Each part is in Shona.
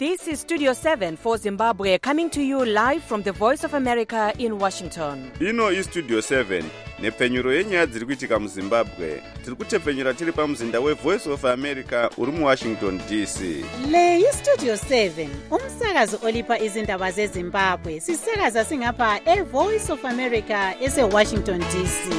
This is Studio 7 for Zimbabwe, coming to you live from the Voice of America in Washington. Ino iStudio 7 nepfenyuro yenyaya dziri kuitika muZimbabwe. Tiri kutepfenyura tiri pamuzinda weVoice of America uri muWashington DC. Le iStudio 7 umsakazo olipa izindaba zeZimbabwe. Sisakaza singapha eVoice of America eseWashington DC.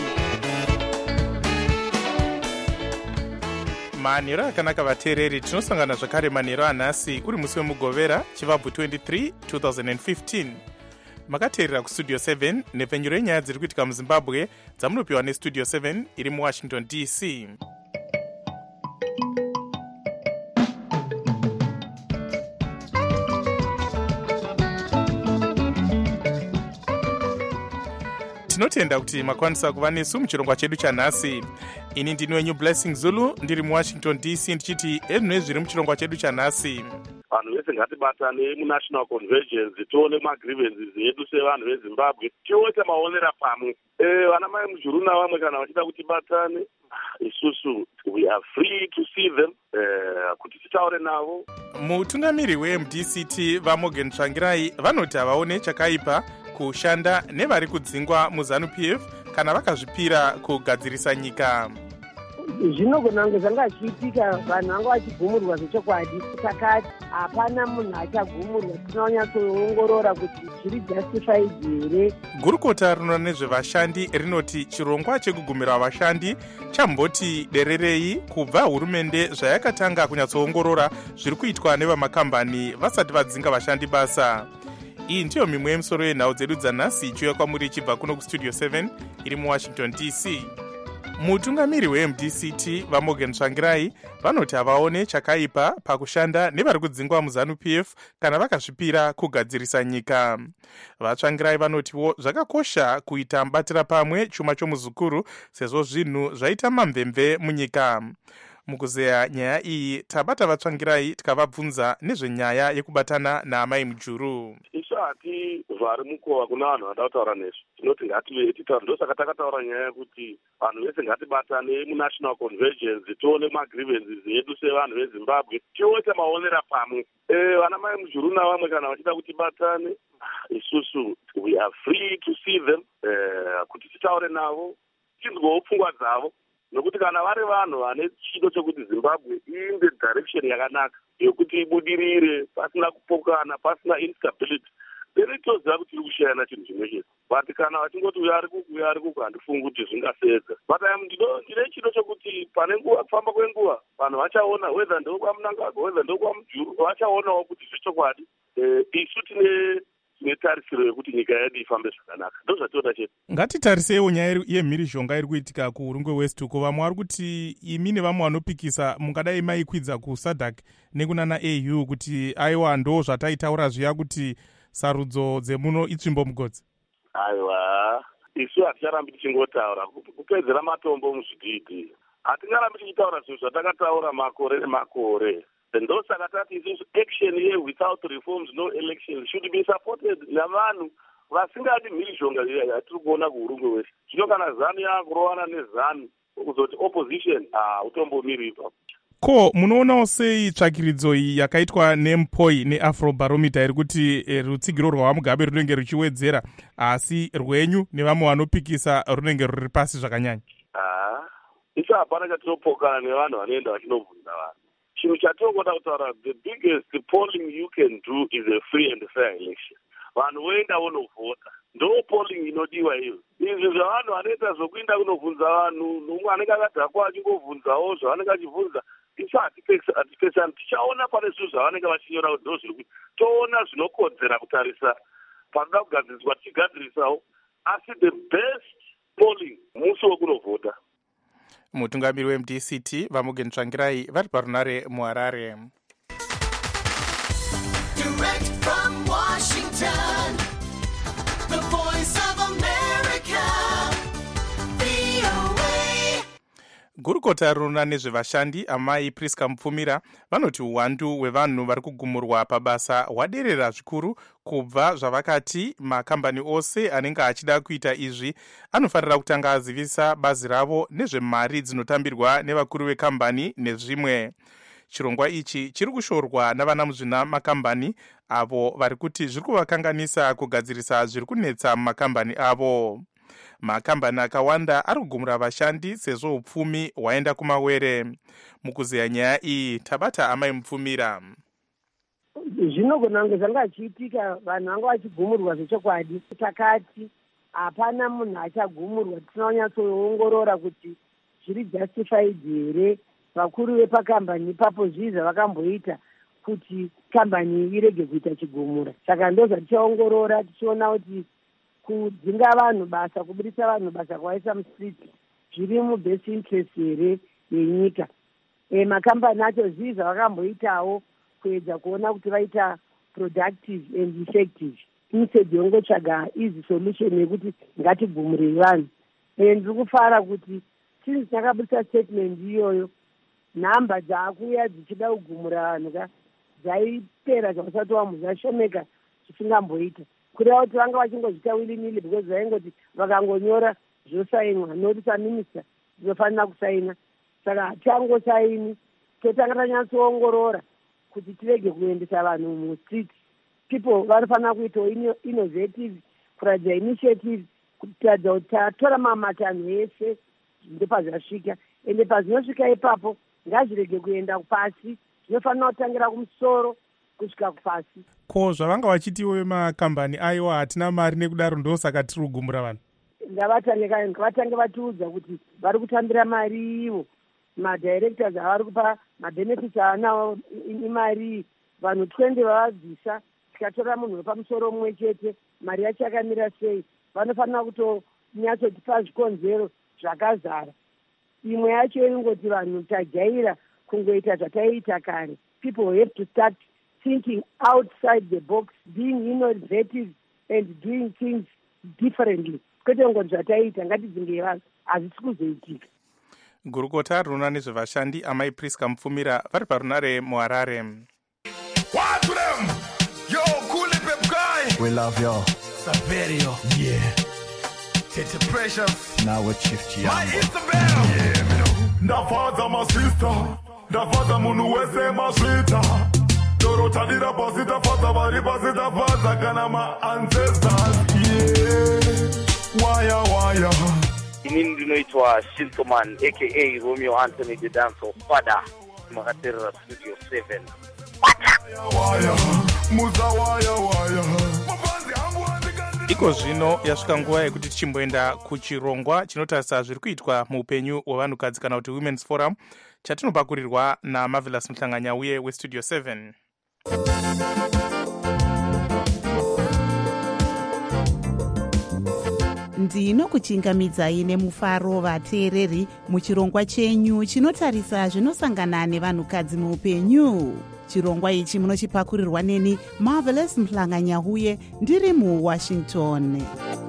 manhero akanaka vateereri, tinosangana zvakare manhero anhasi uri musi wemugovera chivabvu 23 2015. makateerera kustudio 7 nepfenyuro yenyaya dziri kuitika muZimbabwe dzamunopiwa nestudio 7 iri muWashington DC. tinotenda kuti makwanisa kuva nesu muchirongwa chedu chanhasi. Ini ndini wenyu Blessing Zulu ndiri muWashington DC ndichiti ezvino zviri muchirongwa chedu chanhasi. Vanhu vese ngatibatane munational convergence tione magrievances edu sevanhu veZimbabwe tioita maonera pamwe. Vana mai mujuru navamwe kana vachida kuti batane isusu we are free to see them kuti titaure navo. Mutungamiri weMDCT vaMorgan Tsvangirai vanoti havaone chakaipa kushanda nevari kudzingwa muZANU-PF kana vakazvipira kugadzirisa nyika. Zvinogona kunge zvanga zvichiitika vanhu vanga vachigumurwa zvechokwadi, saka hapana munhu achagumurwa. Tinonyatsoongorora kuti zviri justified here. Gurukota rinoona nezvevashandi rinoti chirongwa chekugumira vashandi chamboti dererei kubva hurumende zvayakatanga kunyatsoongorora zviri kuitwa nevamakambani vasati vadzinga vashandi basa. Iyi ndiyo mimwe yemisoro yenhau dzedu dzanhasi ichiuya kwamuri ichibva kuno kustudio 7 iri muWashington DC. Mutungamiri weMDCT vaMorgan Tsvangirai vanoti havaone chakaipa pakushanda nevari kudzingwa muZANU-PF kana vakazvipira kugadzirisa nyika. VaTsvangirai vanotiwo zvakakosha kuita mubatira pamwe chuma chomuzukuru sezvo zvinhu zvaita mamvemve munyika. Mukuzeya nyaya iyi tabata vaTsvangirai tikavabvunza nezvenyaya yekubatana naamai mujuru. Isu hati vari mukova kuna vanhu vada kutaura nezvo. Tinoti ngative titaura, ndosaka takataura nyaya yekuti vanhu vese ngatibatane munational convergence tione magrievances edu sevanhu veZimbabwe tioita maonera pamwe. Vana mai mujuru navamwe kana vachida kuti batane isusu we are free to see them kuti titaure navo tinzwewo pfungwa dzavo. Nokuti kana vari vanhu vane chido chekuti Zimbabwe iinde direction yakanaka yokuti ibudirire pasina kupokana, pasina instability, deritoziva kuti tiri kushayana chinhu chimwe chete. But kana vachingoti uyo ari kuku handifungi kuti zvingasedza. But ndine chido chekuti pane nguva, kufamba kwenguva vanhu vachaona whether ndokwaMnangagwa whether ndokwamujuru, vachaonawo kuti zvechokwadi isu tine tarisiro yekuti nyika yedu ifambe zvakanaka. Ndozvatinoda chete. Ngatitariseiwo nyaya yemhirizhonga iri kuitika kuRungwe West uko. Vamwe vari kuti imi nevamwe vanopikisa mungadai maikwidza kuSADC nekunana AU kuti aiwa ndo zvataitaura zviya kuti sarudzo dzemuno itsvimbo mugodzi. Aiwa, isu haticharambi tichingotaura kupedzera matombo muzvidhidhi. Hatingarambi tichitaura zvinhu zvatakataura makore nemakore. Ndosaka tati isusu action here without reforms no election should be supported navanhu vasingadi mhirizhonga yatiri kuona kuRungwe West. Zvino kana ZANU yakurovana neZANU kuzoti opposition utombomiri ipapo. Ko munoonawo sei tsvakiridzo iyi yakaitwa neMpoi neAfrobarometer iri kuti rutsigiro rwaMugabe runenge ruchiwedzera asi rwenyu nevamwe vanopikisa runenge ruri pasi zvakanyanya? Isu hapana chatinopokana nevanhu vanoenda vachinobvunza vanhu. Chinhu chatinogona kutaura, the biggest polling you can do is a free and fair election. Vanhu voenda vonovhota, ndo polling inodiwa iyo. Izvi zvavanhu vanoita zvokuenda kunovhunza vanhu, nomwe anenge akadhakwa achingovhunzawo zvavanenge achibvunza, isu hatipesani. Tichaona pane zvinhu zvavanenge vachinyora kuti ndo zviri kuti toona zvinokodzera kutarisa panoda kugadziriswa tichigadzirisawo, asi the best polling musi wekunovhota. Mutungamiri weMDCT vaMorgan Tsvangirai vari parunare muHarare. Direct from Washington, the Voice of America, VOA. Gurukota rinoona nezvevashandi amai Priska Mupfumira vanoti uwandu hwevanhu vari kugumurwa pabasa hwaderera zvikuru kubva zvavakati makambani ose anenge achida kuita izvi anofanira kutanga azivisa bazi ravo nezvemari dzinotambirwa nevakuru vekambani nezvimwe. chirongwa ichi chiri kushorwa navana muzvina makambani avo vari kuti zviri kuvakanganisa kugadzirisa zviri kunetsa mumakambani avo. Makambani akawanda ari kugumura vashandi sezvo upfumi hwaenda kumawere. Mukuzeya nyaya iyi tabata amai Mupfumira. Zvinogona kunge zvanga achiitika vanhu vanga vachigumurwa zvechokwadi. Takati hapana munhu achagumurwa tisina kunyatsoongorora kuti zviri justified here. Vakuru vepakambani ipapo zvii zvavakamboita kuti kambani irege kuita chigumura. Saka ndozvatichaongorora tichiona kuti kudzinga vanhu basa, kubudisa vanhu basa kuvaisa musiti zviri mubest interest here yenyika. Makambani acho zvii zvavakamboitawo kuedza kuona kuti vaita productive and effective instead yongotsvaga easy solution yekuti ngatigumurei vanhu. Ndiri kufara kuti chinhu chakabudisa statement iyoyo, nhamba dzaakuuya dzichida kugumura vanhu ka dzaipera zvakasati wamhu zvashomeka zvisingamboita. Kureva kuti vanga vachingozvita willy-nilly because vaingoti vakangonyora zvosainwa norisa minister zvofanira kusaina. Saka hatiangosaini, totanga tanyatsoongorora kuti tirege kuendesa vanhu mustreet. People vanofanira kuitawo innovative kuradza initiative kutaridza kuti tatora mamatanho ese ndopazvasvika, ende pazvinosvika ipapo ngazvirege kuenda pasi, zvinofanira kutangira kumusoro kusvika kupasi. Ko zvavanga vachitiwo vemakambani aiwa hatina mari nekudaro ndosaka tiri kugumura vanhu. Ngavatange vatiudza kuti vari kutambira mari ivo, madirectors avari kupa mabenefits avanawo imari. Vanhu 20 vavabvisa, tikatora munhu wepamusoro mumwe chete, mari yacho yakamira sei? Vanofanira kutonyatsotipa zvikonzero zvakazara. Imwe yacho ingoti vanhu tajaira kungoita zvataiita kare. People have to start thinking outside the box, being innovative and doing things differently. Kwete ngoti zvataiita ngatidzinge vanhu, hazvisi kuzoitika. Gurukota rinoona nezvevashandi amai Priska Mupfumira vari parunare muHarare. What to them? Yo, cool pep guy. We love you. Saverio. Yeah. Tete Precious. Now with Chief Chiambo. My Isabel. Yeah, me know. Ndafaza my sister. Ndafaza munu wese my sweeter. Doro tadira pasita faza bari pasita faza kana my ancestors. Yeah. Waya. Inini ndinoitwa Shintoman aka Romeo Anthony the Dancer Father. Makaterera Studio 7. Waya. Muza waya. Iko zvino yasvika nguva yekuti tichimboenda kuchirongwa chinotarisa zviri kuitwa muupenyu hwevanhukadzi kana kuti Women's Forum chatinopakurirwa naMarvelous Mhlanganyauye weStudio 7. Ndinokuchingamidzai nemufaro vateereri muchirongwa chenyu chinotarisa zvinosangana nevanhukadzi muupenyu. Chirongwa ichi munochipakurirwa neni Marvelous Mhlanganyauye ndiri muWashington.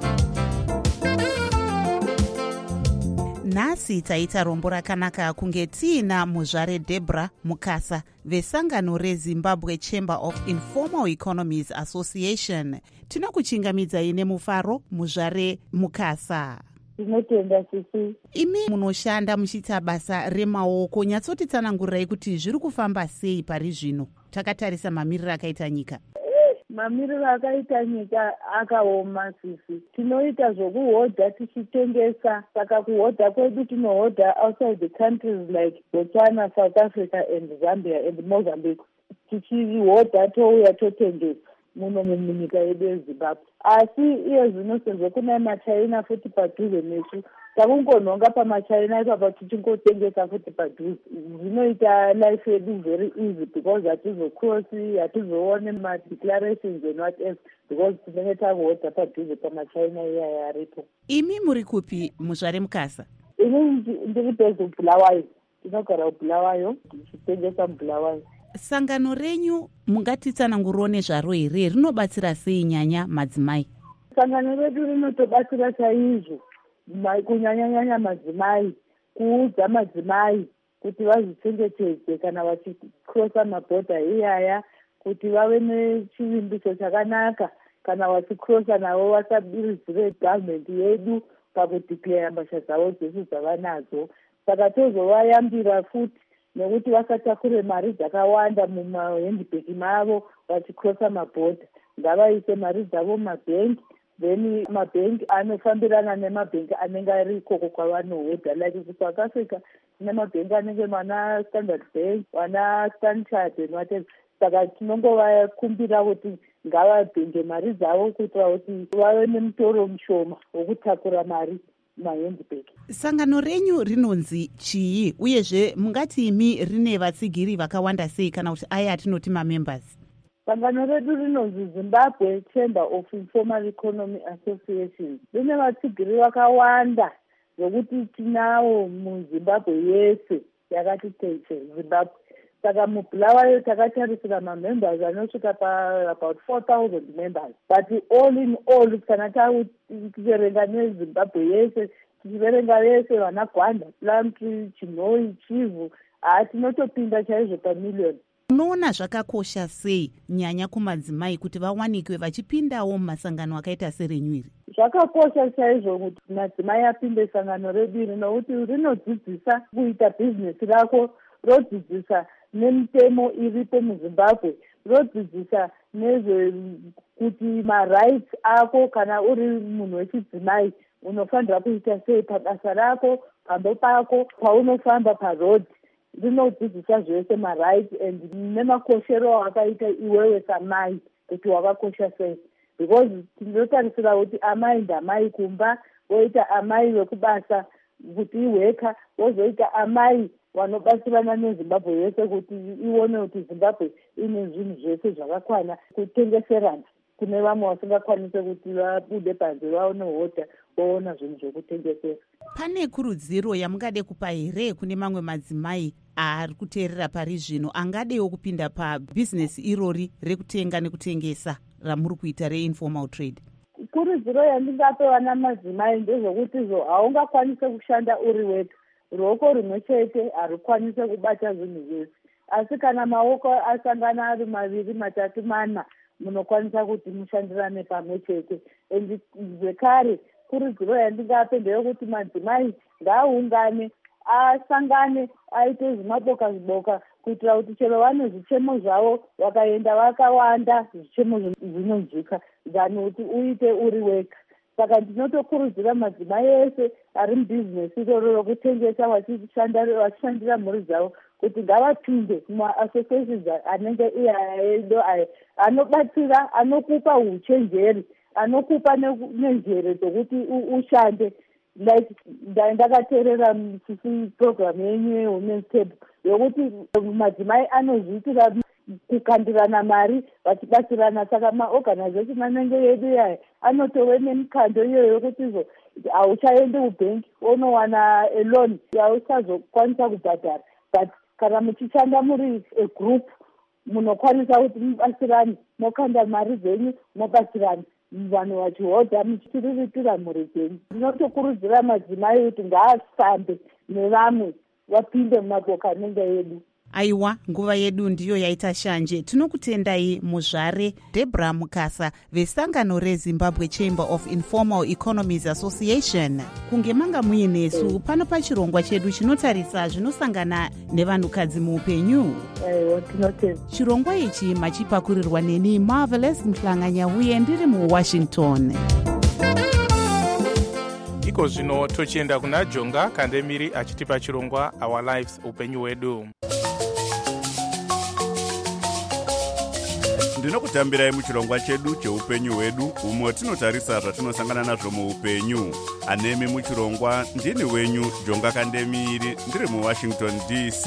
Nhasi taita rombo rakanaka kunge tiina muzvare Debra Mukasa vesangano reZimbabwe Chamber of Informal Economies Association. Tinokuchingamidzai nemufaro muzvare Mukasa. Tinotenda sisi. Imi munoshanda muchiita basa remaoko, nyatsotitsanangurirai kuti zviri kufamba sei pari zvino. Takatarisa mamiriro akaita nyika. Mamiriro akaita nyika akaoma sisi. Tinoita zvokuhodha tichitengesa, saka kuhodha kwedu tinohodha outside the countries like Botswana, South Africa and Zambia and Mozambique. Tichihodha touya totengesa muno munyika yedu yeZimbabwe. Asi iye zvino sezvo kuna maChina futi padhuze nesu, takungonhonga pamaChina ipapo tichingotengesa futi padhuze. Zvinoita life yedu very easy because hatizocrossi, hatizoone madeclarations and whatever because tinenge takuhodha padhuze pamaChina iyaya aripo. Imi muri kupi muzvare Mukasa? Ini ndiri based kuBulawayo. Tinogara kuBulawayo, tichitengesa muBulawayo. Sangano renyu mungatitsanangurawo nezvaro here, rinobatsira sei nyanya madzimai? Sangano redu rinotobatsira chaizvo kunyanya madzimai, kuudza madzimai kuti vazvichengetedze kana vachikrosa mabhodha iyaya, kuti vave nechivimbiso chakanaka kana vachikrosa navo vasabirizire government yedu pakudeclare mbasha dzavo dzese dzavanadzo. Saka tozovayambira futi nekuti vasatakure mari dzakawanda mumahandbag mavo vachikrosa mabhodha. Ngavaise mari dzavo mumabhengi, then mabhengi anofambirana nemabhengi anenge ari ikoko kwavanohodha. Like kuSouth Africa tine mabhengi anenge mana Standard Bank, wana Stanchart and whatever. Saka tinongovakumbira kuti ngavabhenge mari dzavo kuitira kuti vave nemutoro mushoma wokutakura mari mahandbag. Sangano renyu rinonzi chii, uyezve mungati imi rine vatsigiri vakawanda sei kana kuti aya atinoti mamembers? Sangano redu rinonzi Zimbabwe Chamber of Informal Economy Association. Rine vatsigiri vakawanda zvokuti tinawo muZimbabwe yese yakati tete Zimbabwe. Saka mubulawayo takatarisira mamembers anosvika about 4,000 members. But all in all, kana tichiverenga neZimbabwe yese, tichiverenga vese vana Gwanda, Plumtree, Chinoi, Chivu, tinotopinda chaizvo pamiliyoni. Unoona zvakakosha sei nyanya kumadzimai kuti vawanikwe vachipindawo mumasangano akaita serenyuiri? Zvakakosha chaizvo kuti madzimai apinde sangano redu iri nokuti rinodzidzisa kuita bhizinesi rako, rodzidzisa nemitemo iripo muZimbabwe, rodzidzisa nezvekuti marights ako kana uri munhu wechidzimai unofanira kuita sei pabasa rako, pambo pako, paunofamba parodhi. Rinodzidzisa zvese marights and nemakoshero akaita iwewe samai kuti wakakosha sei. Because tinotarisira kuti amai ndamai kumba, woita amai wekubasa kuti iweka, wozoita amai vanobatsirana neZimbabwe yese kuti ione kuti Zimbabwe ine zvinhu zvese zvakakwana kutengeserana kune vamwe vasingakwanise kuti vabude panze vaone hodha voona zvinhu zvokutengesera. Pane kurudziro yamungade kupa here kune mamwe madzimai ari kuteerera pari zvino angadewo kupinda pabhizinesi irori rekutenga nekutengesa ramuri kuita reinformal trade? Kurudziro yandingape vana madzimai ndezvokuti haungakwanise kushanda uri wega. Ruoko rumwe chete harukwanise kubata zvinhu zvese, asi kana maoko asangana ari maviri, matatu, mana, munokwanisa kuti mushandirane pamwe chete. Zvekare kurudziro yandingape ndeyekuti madzimai ngaaungane, asangane, aite zvimaboka zviboka kuitira kuti chero vane zvichemo zvavo vakaenda vakawanda zvichemo zvinonzwika than kuti uite uri wega. Saka ndinotokurudzira madzimai ese ari mubhizinesi iroro rokutengesa vachishandira mhuri dzavo kuti ngavapinde mumaassociations anenge edo aya anobatsira, anokupa uchenjeri, anokupa nenjere dzokuti ushande. Like ndakateerera program yenyu yewomen's table yokuti madzimai anozviitira kukandirana mari vachibatsirana. Saka maorganization anenge yedu yayo anotove nemikando iyoyo yokuti hauchaendi kubhengi unowana eloni yausazokwanisa kubhadhara, but kana muchishanda muri egroup munokwanisa kuti mubatsirane, mokanda mari dzenyu mobatsirana, vanhu vachihodha muchiriritira mhuri dzenyu. Ndinotokurudzira madzimai kuti ngaafambe nevamwe vapinde mumaboka anenge yedu. Aiwa, nguva yedu ndiyo yaita shanje. Tinokutendai muzvare Debra Mukasa vesangano reZimbabwe Chamber of Informal Economies Association. Kunge manga muinesu pano pachirongwa chedu chinotarisa zvinosangana nevanhukadzi muupenyu. Chirongwa ichi machipakurirwa neni Marvelous Mhlanganya uye ndiri muWashington. Iko zvino tochienda kuna Jonga Kandemiri achitipa chirongwa Our Lives upenyu hwedu. Ndinokutambirai muchirongwa chedu cheupenyu hwedu umwe tinotarisa zvatinosangana nazvo muupenyu. Anemi muchirongwa ndini wenyu Jonga Kandemiri ndiri muWashington DC.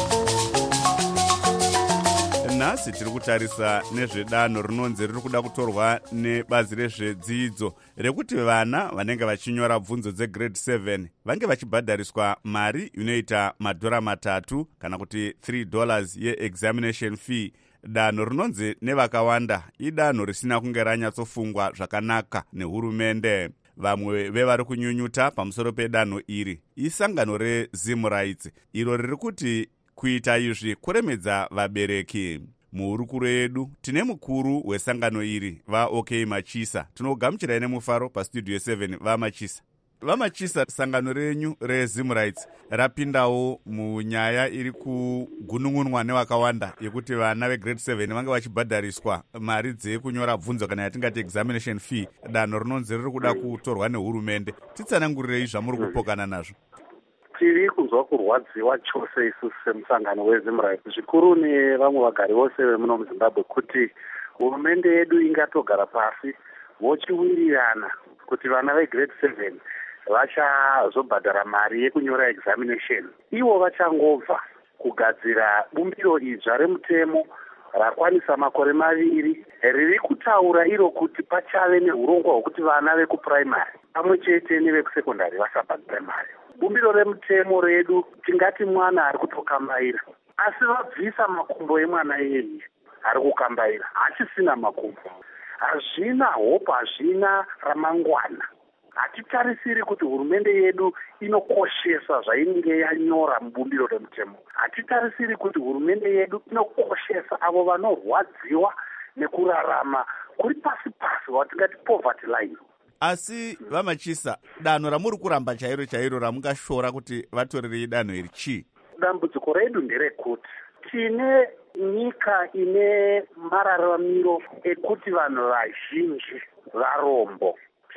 Nhasi tiri kutarisa nezvedanho rinonzi riri kuda kutorwa nebazi rezvedzidzo rekuti vana vanenge vachinyora bvunzo dzegrade 7 vange vachibhadhariswa mari inoita $3 kana kuti $3 yeexamination fee. Danho rinonzi nevakawanda idanho risina kunge ranyatsofungwa zvakanaka nehurumende. Vamwe vevari kunyunyuta pamusoro pedanho iri isangano reZim Rights iro riri kuti kuita izvi kuremedza vabereki. Muhurukuro yedu tine mukuru wesangano iri vaOK Machisa. Tinogamuchirai nemufaro pastudio 7 vaMachisa. Vamachisa, sangano renyu reZimRights rapindawo munyaya iri kugunun'unwa nevakawanda yekuti vana vegrade 7 vange vachibhadhariswa mari dzekunyora bvunzo kana yatingati examination fee. Danho rinonzi riri kuda kutorwa nehurumende. Titsanangurirei zvamuri kupokana nazvo. Tiri kuzwa kurwadziwa chose isusu semusangano weZimRights, zvikuru nevamwe vagari vose vemuno muZimbabwe, kuti hurumende yedu ingatogara pasi vochiwirirana kuti vana vegrade 7 vachazobhadhara mari yekunyora examination. Ivo vachangobva kugadzira bumbiro idzva remutemo rakwanisa makore 2 riri kutaura iro kuti pachave neurongwa hwekuti vana vekupuraimari pamwe chete nevekusekondari vasabhadhara mari. Bumbiro remutemo redu tingati mwana ari kutokambaira, asi vabvisa makumbo emwana iyeye ari kukambaira, hachisina makumbo, hazvina hope, hazvina ramangwana. Hatitarisiri kuti hurumende yedu inokoshesa zvainenge yanyora mubumbiro remutemo. Hatitarisiri kuti hurumende yedu inokoshesa avo vanorwadziwa nekurarama kuri pasi watingati poverty line. Asi Vamachisa, danho ramuri kuramba chairo ramungashora kuti vatorerei danho iri chii? Dambudziko redu nderekuti tine nyika ine mararamiro ekuti vanhu vazhinji varombo.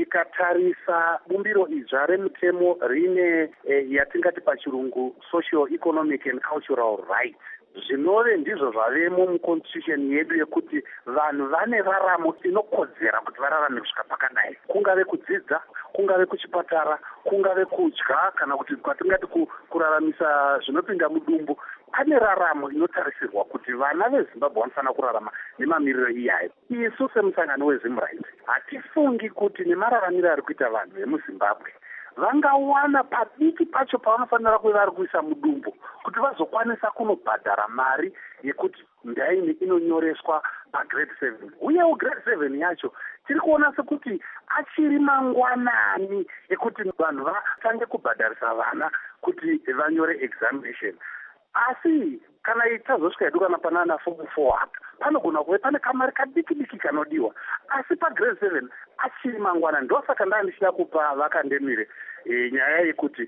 Tikatarisa bumbiro idzva remutemo rine yatingati pachirungu social economic and cultural rights, zvinove ndizvo zvavemo muconstitution yedu yekuti vanhu vane raramo inokodzera kuti vararame kusvika pakadai, kungave kudzidza, kungave kuchipatara, kungave kudya, kana kuti kwatingati kuraramisa zvinopinda mudumbu. Pane raramo inotarisirwa kuti vana veZimbabwe vanofanira kurarama nemamiriro iyayo. Isu semusangano weZimRights hatifungi kuti nemararamiro ari kuita vanhu vemuZimbabwe vangawana padiki pacho pavanofanira kuva vari kuisa mudumbu kuti vazokwanisa kunobhadhara mari yekuti ndaini inonyoreswa pagrade 7. Uyewo grade 7 yacho tiri kuona sekuti achiri mangwanani ekuti vanhu vatange kubhadharisa vana kuti vanyore examination. Asi kana itazosvika yedu kana panana form 4 apa panogona kuve pane kamari kadiki kanodiwa, asi pagrade 7 achiri mangwana. Ndosaka ndichida kupa vakandemire nyaya yekuti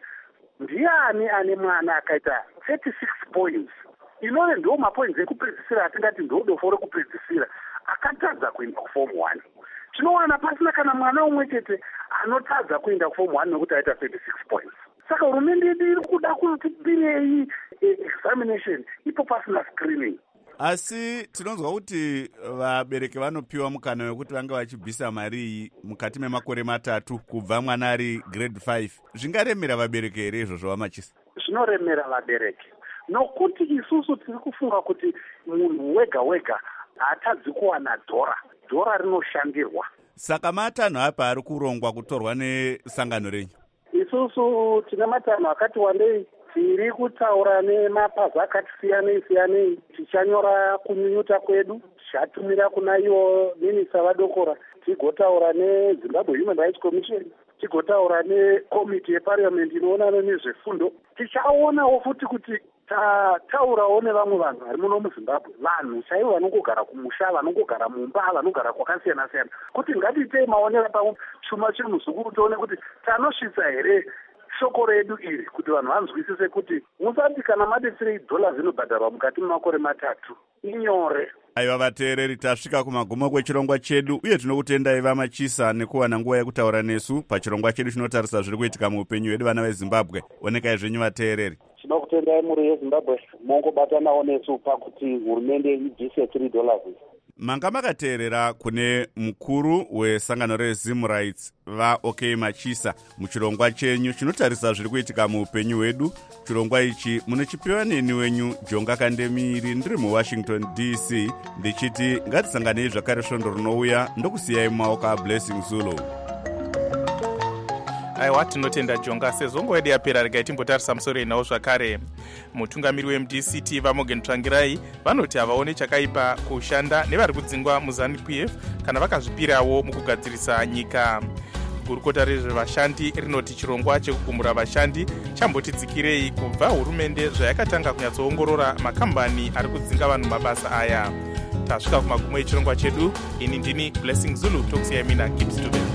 ndiani ane mwana akaita 36 points, inove ndiwo mapoints ekupedzisira atingati ndodofo rekupedzisira, akatadza kuenda kuform 1. Tinowana pasina kana mwana umwe chete anotadza kuenda kuform 1 nekuti aita 36 points. Saka hurumende yedu iri kuda kuti birei examination ipo pasina screening. Asi tinonzwa kuti vabereki vanopiwa mukana wekuti vange vachibvisa mari iyi mukati memakore 3 kubva mwana ari grade 5. Zvingaremera vabereki here izvozvo Vamachisa? Zvinoremera vabereki nokuti isusu tiri kufunga kuti munhu wega haatadzi kuwana dhora rinoshandirwa. Saka matanho apa ari kurongwa kutorwa nesangano renyu? Isusu tine matanho akati wandei. Tiri kutaura nemapazi akati siyanei, tichanyora kunyunyuta kwedu, tichatumira kuna ivo minisa vadokora, tigotaura neZimbabwe Human Rights Commission, tigotaura nekomiti yeparliament inoona nezvefundo. Tichaonawo futi kuti taurawo nevamwe vanhu vari muno muZimbabwe, vanhu chaivo vanongogara kumusha, vanongogara mumba, vanogara kwakasiyana siyana, kuti ngatiitei maonera pamwe chuma chiri muzukuru tione kuti tanosvitsa here shoko redu iri kuti vanhu vanzwisise kuti musati kana madetsere $3 zinobhadharwa mukati memakore 3 inyore. Aiva vateereri, tasvika kumagumo kwechirongwa chedu uye tinokutendai Vamachisa nekuwana nguva yekutaura nesu pachirongwa chedu chinotarisa zviri kuitika muupenyu hwedu vana veZimbabwe. Onekai zvenyu vateereri. Tinokutendai muri yeZimbabwe, mongobatanawo nesu pakuti hurumende ibvise $3. Manga makateerera kune mukuru wesangano reZimRights vaOK Machisa muchirongwa chenyu chinotarisa zviri kuitika muupenyu hwedu. Chirongwa ichi munochipiwa neni wenyu Jonga Kandemiri, ndiri muWashington DC, ndichiti ngatisanganei zvakare svondo rinouya. Ndokusiyai mumaoko aBlessing Zulu. Aiwa, tinotenda Jonga. Sezongo yedu yapera, regai timbotarisa musoro inawo zvakare. Mutungamiri weMDCT vaMorgan Tsvangirai vanoti havaone chakaipa kushanda nevari kudzingwa muZANU-PF kana vakazvipirawo mukugadzirisa nyika. Gurukota rezvevashandi rinoti chirongwa chekugumura vashandi chambotidzikirei kubva hurumende zvayakatanga kunyatsoongorora makambani ari kudzinga vanhu mabasa aya. Tasvika kumagumo echirongwa chedu. Ini ndini Blessing Zulu, tokusiyai mina Gibbs Dube.